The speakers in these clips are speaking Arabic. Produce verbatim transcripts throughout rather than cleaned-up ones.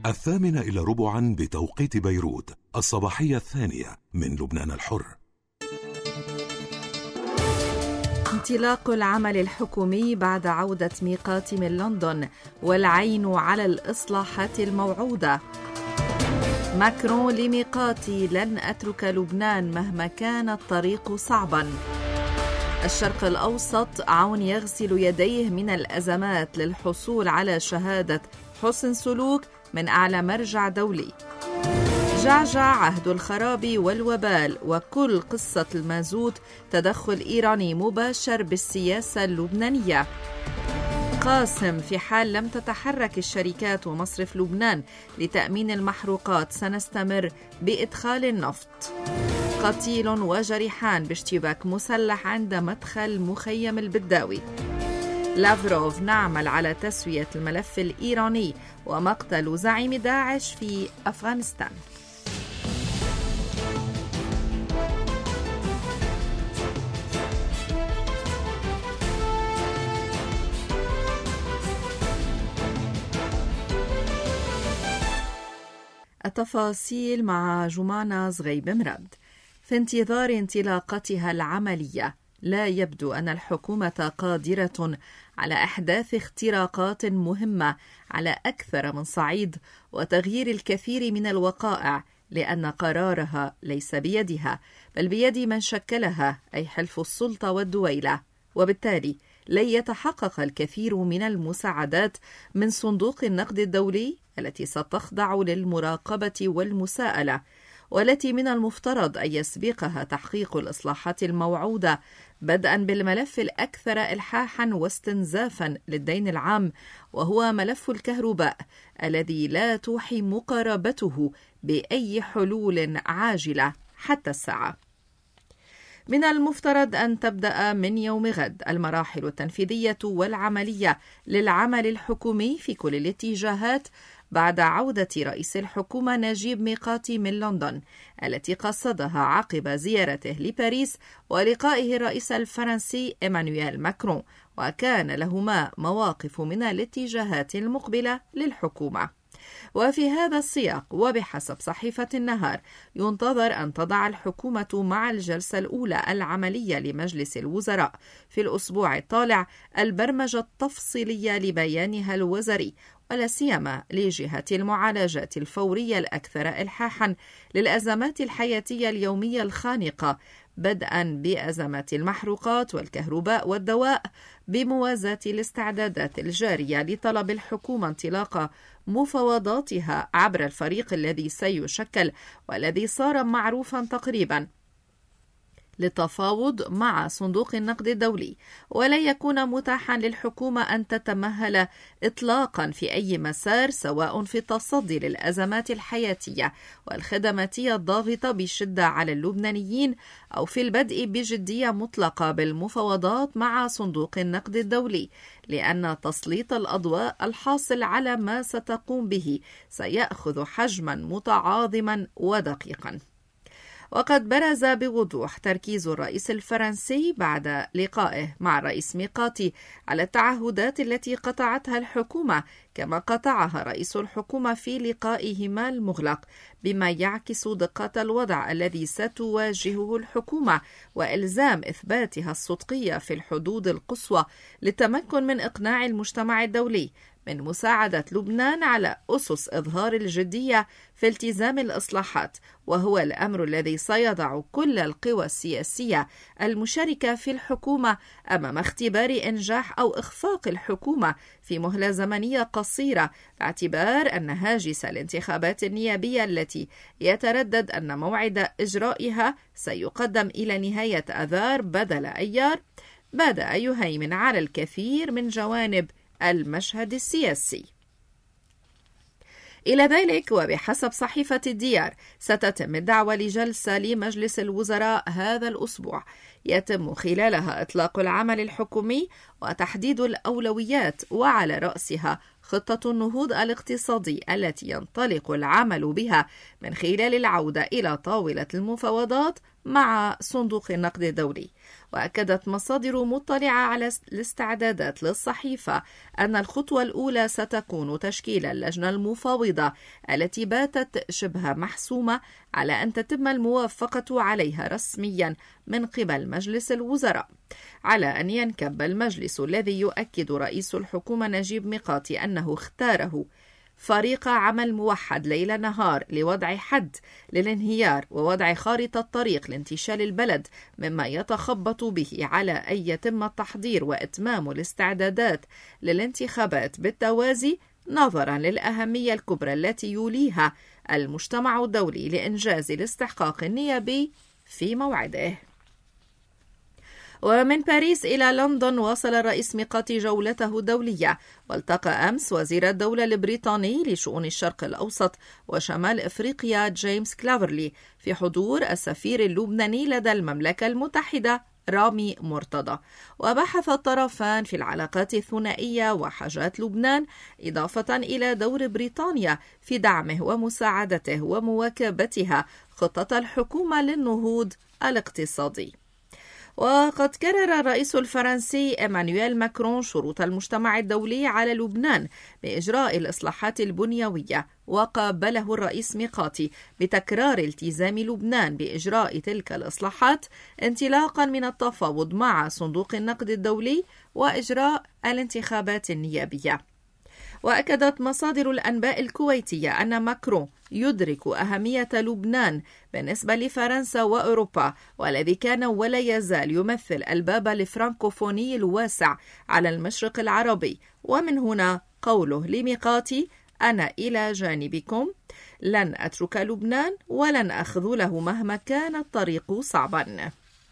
الثامنة إلى ربعا بتوقيت بيروت، الصباحية الثانية من لبنان الحر. انطلاق العمل الحكومي بعد عودة ميقات من لندن، والعين على الإصلاحات الموعودة. ماكرون لميقاتي: لن أترك لبنان مهما كان الطريق صعبا. الشرق الأوسط: عون يغسل يديه من الأزمات للحصول على شهادة حسن سلوك من أعلى مرجع دولي. جعجع: عهد الخراب والوبال، وكل قصة المازوت تدخل إيراني مباشر بالسياسة اللبنانية. قاسم: في حال لم تتحرك الشركات ومصرف لبنان لتأمين المحروقات سنستمر بإدخال النفط. قتيل وجريحان باشتباك مسلح عند مدخل مخيم البداوي. لافروف: نعمل على تسوية الملف الإيراني ومقتل زعيم داعش في أفغانستان. التفاصيل مع جمانة زغيب مراد. في انتظار انطلاقتها العملية، لا يبدو أن الحكومة قادرة على إحداث اختراقات مهمة على أكثر من صعيد وتغيير الكثير من الوقائع، لأن قرارها ليس بيدها بل بيد من شكلها، أي حلف السلطة والدويلة، وبالتالي لن يتحقق الكثير من المساعدات من صندوق النقد الدولي التي ستخضع للمراقبة والمساءلة، والتي من المفترض أن يسبقها تحقيق الإصلاحات الموعودة، بدءا بالملف الأكثر إلحاحا واستنزافا للدين العام، وهو ملف الكهرباء الذي لا توحي مقاربته بأي حلول عاجلة حتى الساعة. من المفترض أن تبدأ من يوم غد المراحل التنفيذية والعملية للعمل الحكومي في كل الاتجاهات بعد عودة رئيس الحكومة نجيب ميقاتي من لندن، التي قصدها عقب زيارته لباريس ولقائه الرئيس الفرنسي إيمانويل ماكرون، وكان لهما مواقف من الاتجاهات المقبلة للحكومة. وفي هذا السياق وبحسب صحيفة النهار، ينتظر أن تضع الحكومة مع الجلسة الأولى العملية لمجلس الوزراء في الأسبوع الطالع البرمجة التفصيلية لبيانها الوزاري، ولا سيما لجهة المعالجات الفورية الأكثر إلحاحا للأزمات الحياتية اليومية الخانقة، بدءا بأزمات المحروقات والكهرباء والدواء، بموازاة الاستعدادات الجارية لطلب الحكومة انطلاق مفاوضاتها عبر الفريق الذي سيشكل والذي صار معروفا تقريبا للتفاوض مع صندوق النقد الدولي، ولا يكون متاحا للحكومة أن تتمهل إطلاقا في أي مسار، سواء في التصدي للأزمات الحياتية والخدماتية الضاغطة بشدة على اللبنانيين، أو في البدء بجدية مطلقة بالمفاوضات مع صندوق النقد الدولي، لأن تسليط الأضواء الحاصل على ما ستقوم به سيأخذ حجما متعاظما ودقيقا. وقد برز بوضوح تركيز الرئيس الفرنسي بعد لقائه مع الرئيس ميقاتي على التعهدات التي قطعتها الحكومة كما قطعها رئيس الحكومة في لقائهما المغلق، بما يعكس دقة الوضع الذي ستواجهه الحكومة وإلزام إثباتها الصدقية في الحدود القصوى للتمكن من إقناع المجتمع الدولي من مساعدة لبنان على أسس إظهار الجدية في التزام الإصلاحات، وهو الأمر الذي سيضع كل القوى السياسية المشاركة في الحكومة أمام اختبار إنجاح أو إخفاق الحكومة في مهلة زمنية قصيرة، باعتبار أن هاجس الانتخابات النيابية التي يتردد أن موعد إجرائها سيقدم إلى نهاية آذار بدل أيار بدأ يهيمن على الكثير من جوانب المشهد السياسي. إلى ذلك وبحسب صحيفة الديار، ستتم الدعوة لجلسة لمجلس الوزراء هذا الأسبوع يتم خلالها إطلاق العمل الحكومي وتحديد الأولويات، وعلى رأسها خطة النهوض الاقتصادي التي ينطلق العمل بها من خلال العودة إلى طاولة المفاوضات مع صندوق النقد الدولي. وأكدت مصادر مطلعة على الاستعدادات للصحيفة أن الخطوة الأولى ستكون تشكيل اللجنة المفاوضة التي باتت شبه محسومة على أن تتم الموافقة عليها رسميا من قبل مجلس الوزراء، على أن ينكب المجلس الذي يؤكد رئيس الحكومة نجيب ميقاتي أنه اختاره فريق عمل موحد ليل نهار لوضع حد للانهيار ووضع خارطة طريق لانتشال البلد مما يتخبط به على أن يتم التحضير وإتمام الاستعدادات للانتخابات بالتوازي، نظرا للأهمية الكبرى التي يوليها المجتمع الدولي لإنجاز الاستحقاق النيابي في موعده. ومن باريس إلى لندن واصل الرئيس ميقاتي جولته الدولية، والتقى أمس وزير الدولة البريطاني لشؤون الشرق الأوسط وشمال إفريقيا جيمس كلافرلي في حضور السفير اللبناني لدى المملكة المتحدة رامي مرتضى، وبحث الطرفان في العلاقات الثنائية وحاجات لبنان، إضافة إلى دور بريطانيا في دعمه ومساعدته ومواكبتها خطة الحكومة للنهوض الاقتصادي. وقد كرر الرئيس الفرنسي إيمانويل ماكرون شروط المجتمع الدولي على لبنان بإجراء الإصلاحات البنيوية، وقابله الرئيس ميقاتي بتكرار التزام لبنان بإجراء تلك الإصلاحات انطلاقا من التفاوض مع صندوق النقد الدولي وإجراء الانتخابات النيابية. وأكدت مصادر الأنباء الكويتية أن ماكرون يدرك أهمية لبنان بالنسبة لفرنسا وأوروبا، والذي كان ولا يزال يمثل الباب الفرنكوفوني الواسع على المشرق العربي، ومن هنا قوله لميقاتي: أنا إلى جانبكم، لن أترك لبنان ولن أخذله مهما كان الطريق صعبا.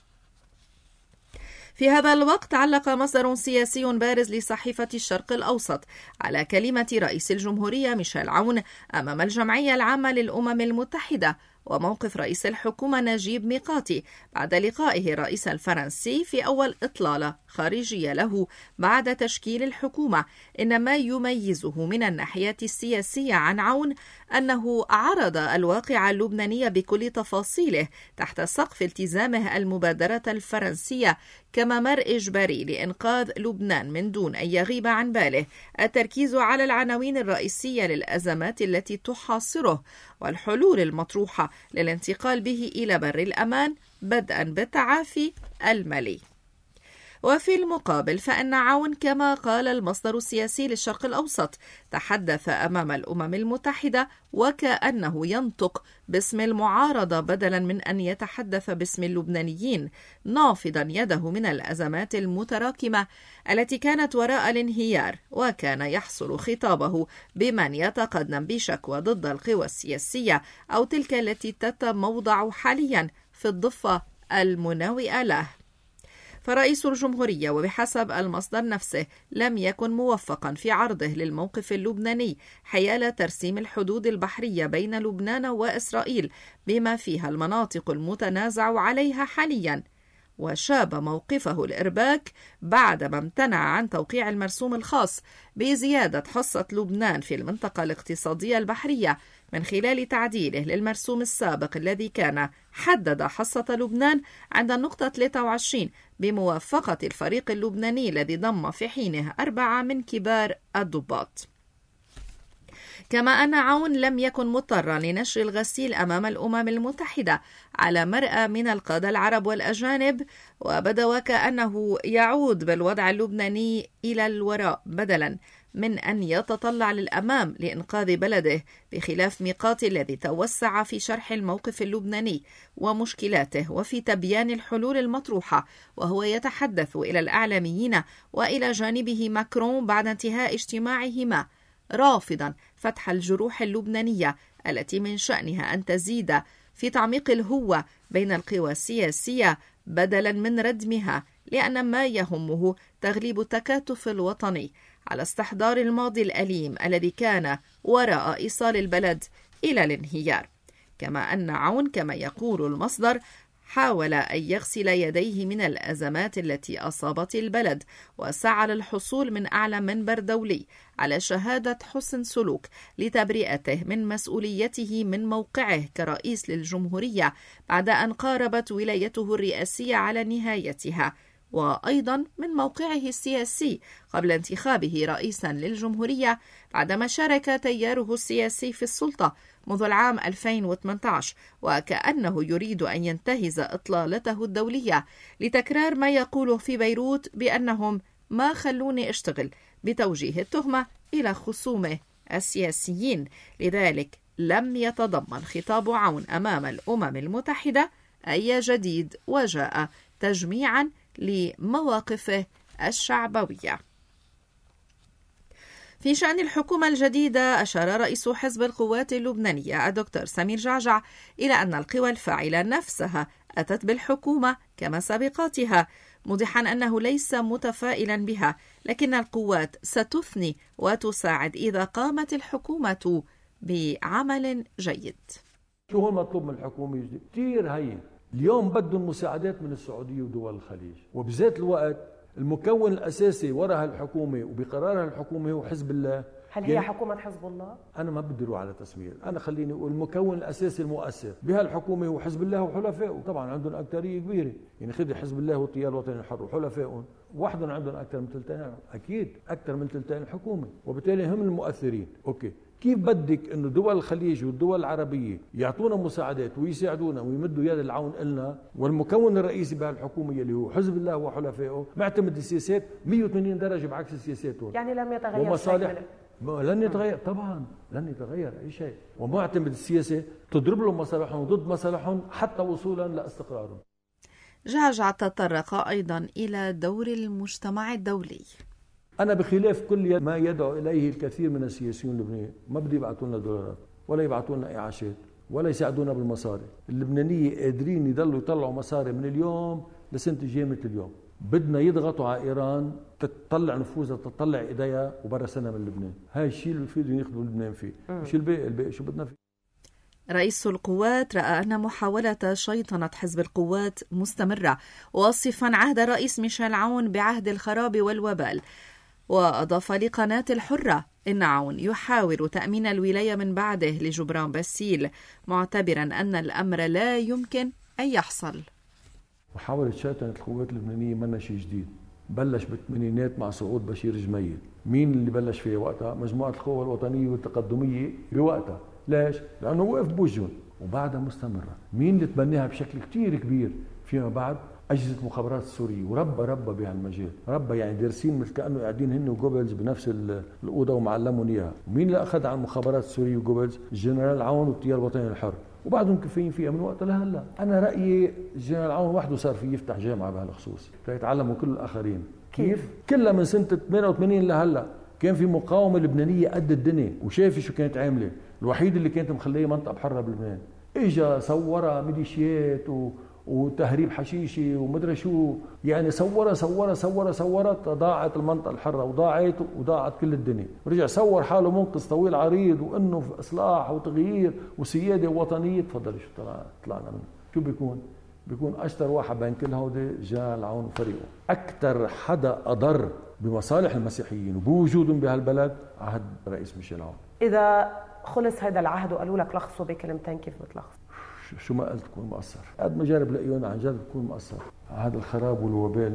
في هذا الوقت علق مصدر سياسي بارز لصحيفة الشرق الأوسط على كلمة رئيس الجمهورية ميشيل عون أمام الجمعية العامة للأمم المتحدة وموقف رئيس الحكومة نجيب ميقاتي بعد لقائه الرئيس الفرنسي في أول إطلالة خارجية له بعد تشكيل الحكومة. إن ما يميزه من الناحية السياسية عن عون أنه عرض الواقع اللبناني بكل تفاصيله تحت سقف التزامه المبادرة الفرنسية كممر إجباري لإنقاذ لبنان من دون أن يغيب عن باله التركيز على العناوين الرئيسية للأزمات التي تحاصره والحلول المطروحة للانتقال به إلى بر الأمان بدءا بالتعافي المالي. وفي المقابل فإن عون كما قال المصدر السياسي للشرق الأوسط تحدث أمام الأمم المتحدة وكأنه ينطق باسم المعارضة بدلا من أن يتحدث باسم اللبنانيين، نافضا يده من الأزمات المتراكمة التي كانت وراء الانهيار، وكان يحصل خطابه بمن يتقدم بشكوى ضد القوى السياسية أو تلك التي تتموضع حاليا في الضفة المناوئة له. فرئيس الجمهورية وبحسب المصدر نفسه لم يكن موفقا في عرضه للموقف اللبناني حيال ترسيم الحدود البحرية بين لبنان وإسرائيل بما فيها المناطق المتنازع عليها حاليا، وشاب موقفه الإرباك بعدما امتنع عن توقيع المرسوم الخاص بزيادة حصة لبنان في المنطقة الاقتصادية البحرية من خلال تعديله للمرسوم السابق الذي كان حدد حصة لبنان عند النقطة ثلاثة وعشرين بموافقة الفريق اللبناني الذي ضم في حينه أربعة من كبار الضباط. كما أن عون لم يكن مضطرا لنشر الغسيل أمام الأمم المتحدة على مرأى من القادة العرب والأجانب، وبدا وكأنه يعود بالوضع اللبناني إلى الوراء بدلا من أن يتطلع للأمام لإنقاذ بلده، بخلاف ميقاتي الذي توسع في شرح الموقف اللبناني ومشكلاته وفي تبيان الحلول المطروحة، وهو يتحدث إلى الإعلاميين وإلى جانبه ماكرون بعد انتهاء اجتماعهما، رافضا فتح الجروح اللبنانية التي من شأنها أن تزيد في تعميق الهوة بين القوى السياسية بدلا من ردمها، لأن ما يهمه تغليب التكاتف الوطني على استحضار الماضي الأليم الذي كان وراء إيصال البلد إلى الانهيار. كما أن عون كما يقول المصدر حاول أن يغسل يديه من الأزمات التي أصابت البلد، وسعى للحصول من أعلى منبر دولي على شهادة حسن سلوك لتبرئته من مسؤوليته من موقعه كرئيس للجمهورية بعد أن قاربت ولايته الرئاسية على نهايتها، وأيضا من موقعه السياسي قبل انتخابه رئيسا للجمهورية بعدما شارك تياره السياسي في السلطة منذ العام ألفين وثمانية عشر، وكأنه يريد أن ينتهز إطلالته الدولية لتكرار ما يقوله في بيروت بأنهم ما خلوني أشتغل، بتوجيه التهمة إلى خصومه السياسيين. لذلك لم يتضمن خطاب عون أمام الأمم المتحدة أي جديد، وجاء تجميعا لمواقفه الشعبوية. في شأن الحكومة الجديدة، أشار رئيس حزب القوات اللبنانية الدكتور سمير جعجع إلى أن القوى الفاعلة نفسها أتت بالحكومة كما سابقاتها، موضحا أنه ليس متفائلا بها، لكن القوات ستثني وتساعد إذا قامت الحكومة بعمل جيد. شو هو المطلوب من الحكومة؟ كثير هين. اليوم بدهم مساعدات من السعودية ودول الخليج، وبذات الوقت المكون الأساسي وراء الحكومة وبقرارها الحكومة هو حزب الله. هل هي يعني حكومة حزب الله؟ أنا ما بدي أروح على تسمير، أنا خليني أقول المكون الأساسي المؤثر بهالحكومة هو حزب الله وحلفائه، طبعا عندهم أكثرية كبيرة، يعني خذي حزب الله والتيار الوطني الحر وحلفائهم، وحدهم عندهم أكثر من ثلثين، أكيد أكثر من ثلثين الحكومة، وبالتالي هم المؤثرين. أوكي، كيف بدك إنه دول الخليج والدول العربية يعطونا مساعدات ويساعدونا ويمدوا يد العون إلنا، والمكون الرئيسي بهالحكومة اللي هو حزب الله وحلفائه معتمد السياسات مئة وثمانين درجة بعكس السياساتهم، يعني لم يتغير ومصالح لن يتغير، طبعا لن يتغير أي شيء، ومعتمد السياسة تضرب لهم مصالحهم ضد مصالحهم حتى وصولا لاستقرارهم. جعجع تطرق أيضا إلى دور المجتمع الدولي. أنا بخلاف كل ما يدعو إليه الكثير من السياسيين اللبنانيين ما بدي يبعثوا لنا دولارات ولا يبعثوا لنا إعاشات ولا يساعدونا بالمصاري. اللبنانية قادرين يضلوا يطلعوا مصاري من اليوم لسنة الجاية مثل اليوم. بدنا يضغطوا على إيران تطلع نفوذها تطلع إيديها وبرا سنة من لبنان. هاي الشيء اللي فيه ياخذوا لبنان فيه، مش الباقي. الباقي شو بدنا فيه؟ رئيس القوات رأى أن محاولة شيطنة حزب القوات مستمرة، واصفا عهد الرئيس ميشيل عون بعهد الخراب والوبال، وأضاف لقناة الحرة إن عون يحاول تأمين الولاية من بعده لجبران باسيل، معتبرا أن الأمر لا يمكن أن يحصل. محاولة شيطنة القوات اللبنانية منا شيء جديد، بلش بالثمانينات مع صعود بشير جميل. مين اللي بلش فيها وقتها؟ مجموعة القوى الوطنية والتقدمية بوقتها. ليش؟ لأنه وقف بوجهن، وبعدها مستمرة. مين اللي تبناها بشكل كتير كبير فيما بعد؟ أجهزة المخابرات السورية، وربى ربى بهالمجال، ربى يعني دارسين مثل كأنه قاعدين هن وجوبلز بنفس الأوضة ومعلمهم إياها. ومين اللي أخذ على المخابرات السورية وجوبلز؟ الجنرال عون والتيار الوطني الحر، وبعدهم كفايين فيها من وقتها لهلا. أنا رأيي الجنرال عون وحده صار فيه يفتح جامعة بهالخصوص فيتعلموا كل الآخرين. كيف؟ كلها من سنة ثمانية وثمانين لهلا كان في مقاومة لبنانية قد الدنيا، وشايفي شو كانت عاملة. الوحيد اللي كانت مخليه منطقة بحرة بلبنان إجا صورها ميليشيات و وتهريب حشيشي ومدري شو، يعني صورها صورها صورها صورت ضاعت المنطقة الحرة وضاعت وضاعت كل الدنيا. ورجع صور حاله منقذ طويل عريض وانه في اصلاح وتغيير وسيادة وطنية. تفضل شو طلع طلعنا منه. شو بيكون؟ بيكون اشطر واحد بين كل هودي جنرال عون وفريقه. اكثر حدا اضر بمصالح المسيحيين وبوجودهم بهالبلد عهد رئيس ميشيل عون. اذا خلص هذا العهد وقالوا لك لخصوا بكلمتين، كيف بتلخص؟ شو ما قلت تكون مقصر، قد ما جرب لقيون عن جد تكون مقصر. هذا الخراب والوبال.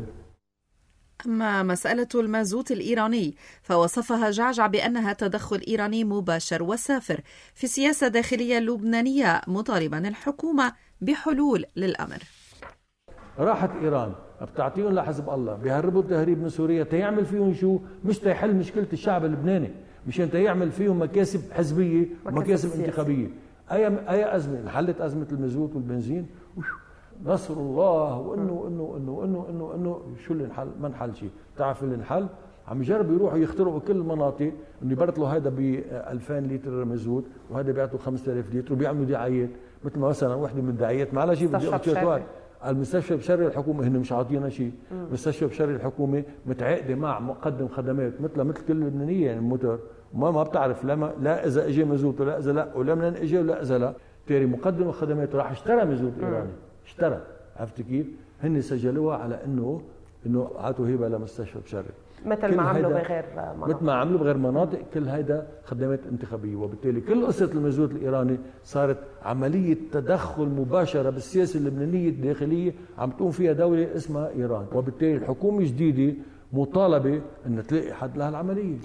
أما مسألة المازوت الإيراني فوصفها جعجع بأنها تدخل إيراني مباشر وسافر في السياسة الداخلية اللبنانية، مطالبا الحكومة بحلول للأمر. راحت إيران بتعطيهم لحزب الله بيهربوا التهريب من سوريا تيعمل فيهم شو؟ مش تيحل مشكلة الشعب اللبناني، مشان تيعمل فيهم مكاسب حزبية ومكاسب انتخابية. أي أي أزمة انحلت؟ أزمة المازوت والبنزين نصر الله، وإنه إنه إنه إنه إنه إنه شو اللي انحل؟ ما انحل شيء. تعرف اللي انحل؟ عم يجربوا يروحوا يخترقوا كل المناطق إنه يبرطلوا هذا ب ألفين لتر مازوت وهذا بيعطوا خمسة آلاف لتر وبيعملوا دعايات، مثل ما مثلا وحدة من الدعايات ما على شيء بدي أقول المستشفى بشري الحكومة هن مش عاطينا شيء. المستشفى بشري الحكومة متعاقدة مع مقدم خدمات مثل مثل كل اللبنانية، يعني الموتور ما ما بتعرف لا ما لا اذا اجى مازوت ولا اذا لا، ولا من اجى ولا اذا لا. تاري مقدم الخدمات راح اشترى مازوت ايراني، اشترى عرفت كيف؟ هن سجلوها على انه انه عطوا هبه لمستشفى بشرق، مثل ما عملوا بغير مناطق، مثل ما عملوا بغير مناطق. كل هيدا خدمات انتخابيه، وبالتالي كل قصه المازوت الايراني صارت عمليه تدخل مباشره بالسياسه اللبنانيه الداخليه عم تقوم فيها دوله اسمها ايران، وبالتالي الحكومه الجديده مطالبه ان تلاقي حد لها العمليه.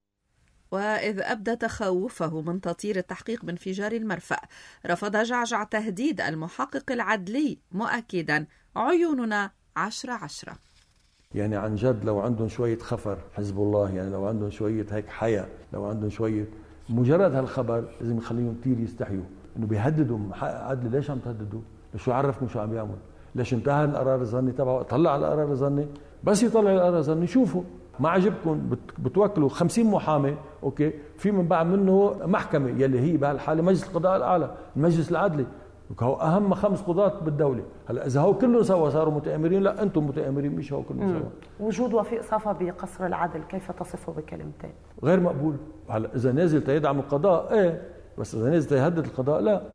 وإذ أبدى تخوفه من تطير التحقيق بانفجار المرفأ، رفض جعجع تهديد المحقق العدلي مؤكدا عيوننا عشرة عشرة. يعني عن جد لو عندهم شوية خفر حزب الله، يعني لو عندهم شوية هيك حياة، لو عندهم شوية مجرد هالخبر لازم يخليهم كثير يستحيوا انه بيهددوا محقق عدلي. ليش عم تهددوا؟ شو عرفكم شو عم يعمل؟ ليش انتهى القرار الظني تبعه؟ طلع على القرار الظني، بس يطلع القرار الظني شوفوا ما عجبكم بتوكلوا خمسين محامي، اوكي، في من بعد منه محكمه يلي هي بهالحاله مجلس القضاء الاعلى، المجلس العدلي، هو اهم خمس قضاة بالدوله. هلا اذا هو كلهم سوا صاروا متآمرين، لا انتم متآمرين مش هو كلهم سوا. وجود وفيق صفا بقصر العدل كيف تصفه بكلمتين؟ غير مقبول. هلا اذا نازل تيدعم القضاء ايه، بس اذا نازل تيهدد القضاء لا.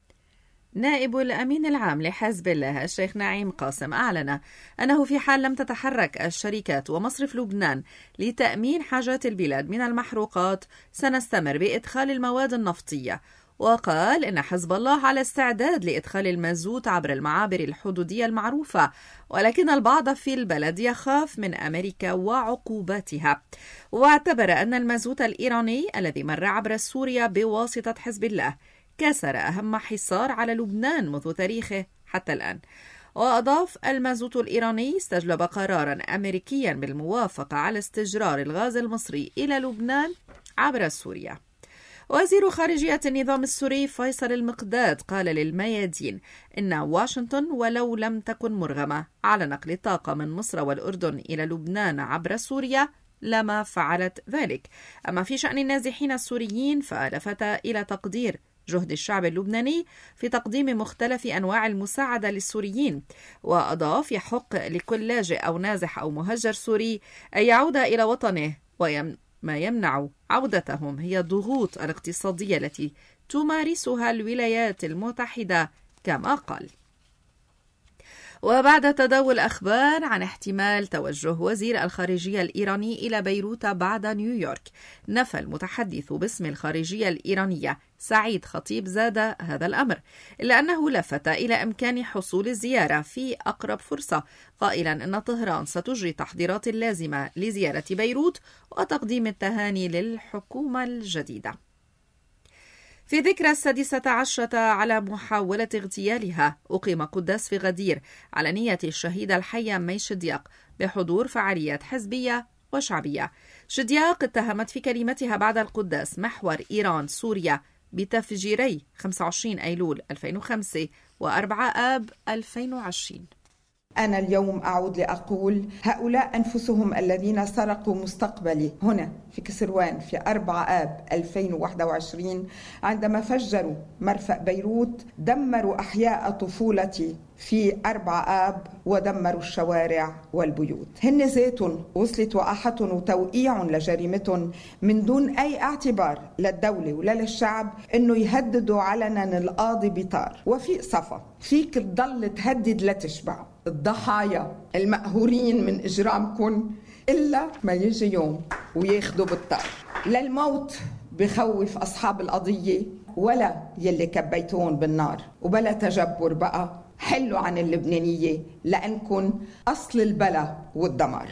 نائب الأمين العام لحزب الله الشيخ نعيم قاسم أعلن أنه في حال لم تتحرك الشركات ومصرف لبنان لتأمين حاجات البلاد من المحروقات سنستمر بإدخال المواد النفطية، وقال إن حزب الله على استعداد لإدخال المازوت عبر المعابر الحدودية المعروفة، ولكن البعض في البلد يخاف من أمريكا وعقوباتها. واعتبر أن المازوت الإيراني الذي مر عبر سوريا بواسطة حزب الله كسر أهم حصار على لبنان منذ تاريخه حتى الآن. وأضاف المازوت الإيراني استجلب قرارا أمريكيا بالموافقة على استجرار الغاز المصري إلى لبنان عبر سوريا. وزير خارجية النظام السوري فيصل المقداد قال للميادين إن واشنطن ولو لم تكن مرغمة على نقل الطاقة من مصر والأردن إلى لبنان عبر سوريا لما فعلت ذلك. أما في شأن النازحين السوريين فلفت إلى تقدير جهد الشعب اللبناني في تقديم مختلف أنواع المساعدة للسوريين، وأضاف يحق لكل لاجئ أو نازح أو مهجر سوري أن يعود إلى وطنه، وما يمنع عودتهم هي الضغوط الاقتصادية التي تمارسها الولايات المتحدة كما قال. وبعد تداول أخبار عن احتمال توجه وزير الخارجية الإيراني إلى بيروت بعد نيويورك، نفى المتحدث باسم الخارجية الإيرانية سعيد خطيب زاد هذا الأمر، إلا أنه لفت إلى إمكان حصول الزيارة في أقرب فرصة، قائلا أن طهران ستجري التحضيرات اللازمة لزيارة بيروت وتقديم التهاني للحكومة الجديدة. في ذكرى السادسة عشرة على محاولة اغتيالها، أقيم قداس في غدير على نية الشهيدة الحية مي شدياق بحضور فعاليات حزبية وشعبية. شدياق اتهمت في كلمتها بعد القداس محور إيران سوريا بتفجيري خمسة وعشرين أيلول ألفين وخمسة وأربعة آب ألفين وعشرين. أنا اليوم أعود لأقول هؤلاء أنفسهم الذين سرقوا مستقبلي هنا في كسروان في أربعة آب ألفين وواحد وعشرين عندما فجروا مرفأ بيروت، دمروا أحياء طفولتي في أربعة آب ودمروا الشوارع والبيوت. هن ذاتهم وصلت وقاحتهم وتوقيع لجريمتهم من دون أي اعتبار للدولة ولا للشعب إنه يهددوا علنا القاضي بطار. وفيق صفا فيك تضل تهدد لتشبع الضحايا المقهورين من إجرامكم إلا ما يجي يوم وياخدوا بالطار. لا الموت بخوف أصحاب القضية ولا يلي كبيتون بالنار، وبلا تجبر بقى، حلوا عن اللبنانية لأنكن أصل البلا والدمار.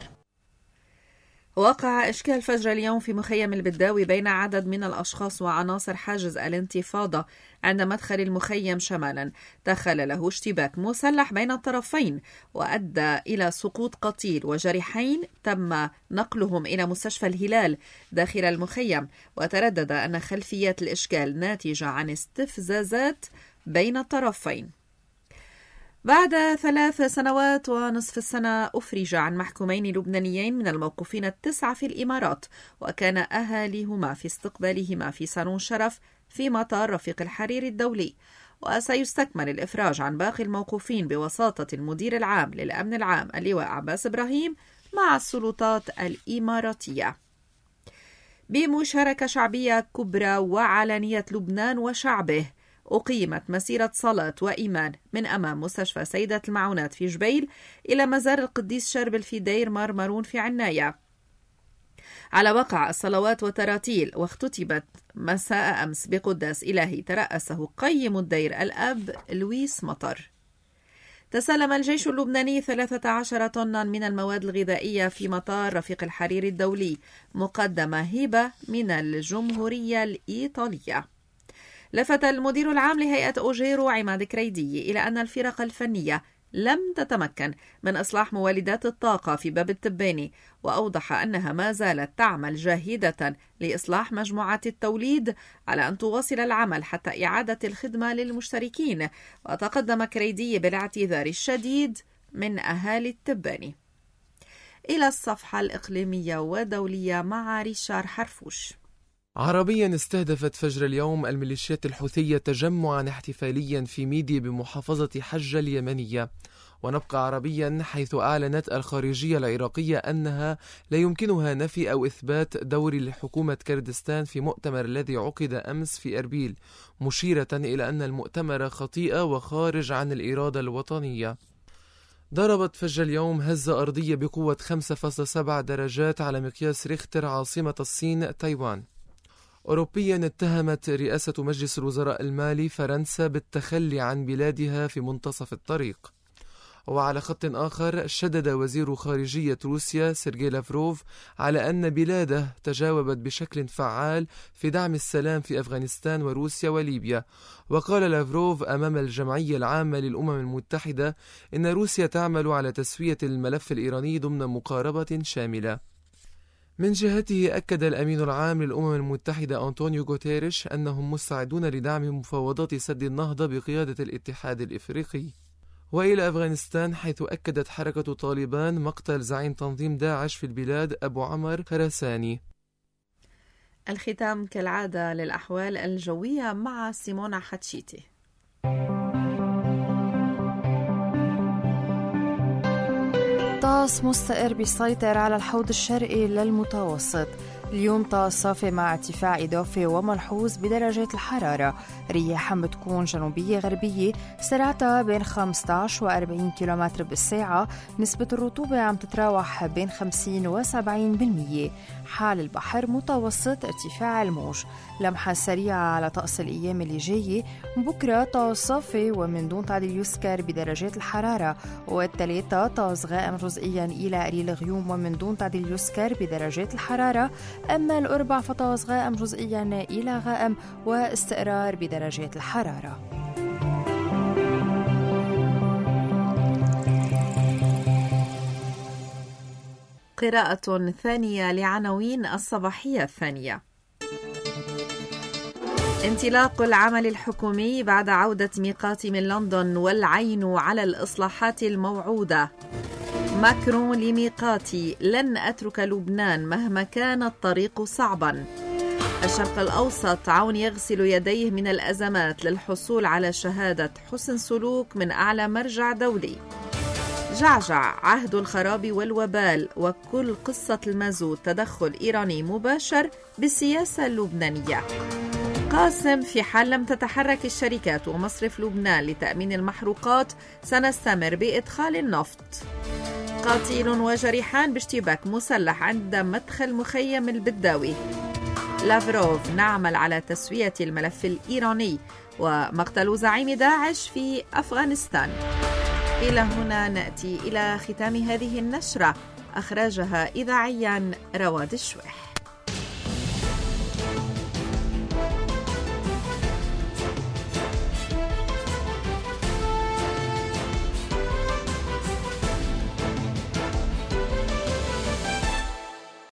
وقع إشكال فجر اليوم في مخيم البداوي بين عدد من الأشخاص وعناصر حاجز الانتفاضة عند مدخل المخيم شمالا، دخل له اشتباك مسلح بين الطرفين وأدى إلى سقوط قتيل وجريحين تم نقلهم إلى مستشفى الهلال داخل المخيم. وتردد أن خلفيات الإشكال ناتجة عن استفزازات بين الطرفين. بعد ثلاث سنوات ونصف السنة أفرج عن محكومين لبنانيين من الموقوفين التسعة في الإمارات، وكان أهاليهما في استقبالهما في صالون شرف في مطار رفيق الحريري الدولي. وسيستكمل الإفراج عن باقي الموقوفين بوساطة المدير العام للأمن العام اللواء عباس إبراهيم مع السلطات الإماراتية. بمشاركة شعبية كبرى وعلنية لبنان وشعبه، أقيمت مسيرة صلاة وإيمان من أمام مستشفى سيدة المعونات في جبيل إلى مزار القديس شربل في دير مارمرون في عناية على وقع الصلوات وتراتيل، واختتبت مساء أمس بقداس إلهي ترأسه قيم الدير الأب لويس مطر. تسلم الجيش اللبناني ثلاثة عشر طنا من المواد الغذائية في مطار رفيق الحريري الدولي مقدمة هبة من الجمهورية الإيطالية. لفت المدير العام لهيئة أوجيرو عماد كريدي إلى أن الفرق الفنية لم تتمكن من إصلاح مولدات الطاقة في باب التباني، وأوضح أنها ما زالت تعمل جاهدة لإصلاح مجموعات التوليد على أن تواصل العمل حتى إعادة الخدمة للمشتركين. وتقدم كريدي بالاعتذار الشديد من أهالي التباني. إلى الصفحة الإقليمية والدولية مع ريشار حرفوش. عربيا استهدفت فجر اليوم الميليشيات الحوثية تجمعا احتفاليا في ميدي بمحافظة حجة اليمنية. ونبقى عربيا حيث أعلنت الخارجية العراقية أنها لا يمكنها نفي أو إثبات دور لحكومة كردستان في مؤتمر الذي عقد أمس في أربيل، مشيرة إلى أن المؤتمر خطيئة وخارج عن الإرادة الوطنية. ضربت فجر اليوم هزة أرضية بقوة خمسة فاصلة سبعة درجات على مقياس ريختر عاصمة الصين تايوان. أوروبيا اتهمت رئاسة مجلس الوزراء المالي فرنسا بالتخلي عن بلادها في منتصف الطريق. وعلى خط آخر شدد وزير خارجية روسيا سيرجي لافروف على أن بلاده تجاوبت بشكل فعال في دعم السلام في أفغانستان وروسيا وليبيا. وقال لافروف أمام الجمعية العامة للأمم المتحدة إن روسيا تعمل على تسوية الملف الإيراني ضمن مقاربة شاملة. من جهته أكد الأمين العام للأمم المتحدة أنطونيو غوتيريش أنهم مستعدون لدعم مفاوضات سد النهضة بقيادة الاتحاد الإفريقي. وإلى أفغانستان حيث أكدت حركة طالبان مقتل زعيم تنظيم داعش في البلاد أبو عمر خراساني. الختام كالعادة للأحوال الجوية مع سيمونا حتشيتي. طقس مستقر بيسيطر على الحوض الشرقي للمتوسط. اليوم طقس صافي مع ارتفاع إضافي وملحوظ بدرجات الحرارة. رياح عم بتكون جنوبية غربية سرعتها بين خمسة عشر وأربعين كيلومتر بالساعة. نسبة الرطوبة عم تتراوح بين خمسين وسبعين بالمية. حال البحر متوسط ارتفاع الموج. لمحة سريعة على طقس الأيام اللي جاية. بكرة طقس صافي ومن دون تعديل يسكر بدرجات الحرارة. والثلاثة طقس غائم جزئيا إلى قليل غيوم ومن دون تعديل يسكر بدرجات الحرارة. أما الأربع فطقس غائم جزئيا إلى غائم واستقرار بدرجات الحرارة. قراءة ثانية لعناوين الصباحية الثانية. انطلاق العمل الحكومي بعد عودة ميقات من لندن والعين على الإصلاحات الموعودة. ماكرون لميقاتي لن أترك لبنان مهما كان الطريق صعبا. الشرق الأوسط عون يغسل يديه من الأزمات للحصول على شهادة حسن سلوك من أعلى مرجع دولي. جعجع عهد الخراب والوبال وكل قصة المازوت تدخل إيراني مباشر بالسياسة اللبنانية. قاسم في حال لم تتحرك الشركات ومصرف لبنان لتأمين المحروقات سنستمر بإدخال النفط. قتيل وجريحان باشتباك مسلح عند مدخل مخيم البداوي. لافروف نعمل على تسوية الملف الإيراني. ومقتل زعيم داعش في أفغانستان. إلى هنا نأتي إلى ختام هذه النشرة. أخرجها إذاعيا رواد الشويح.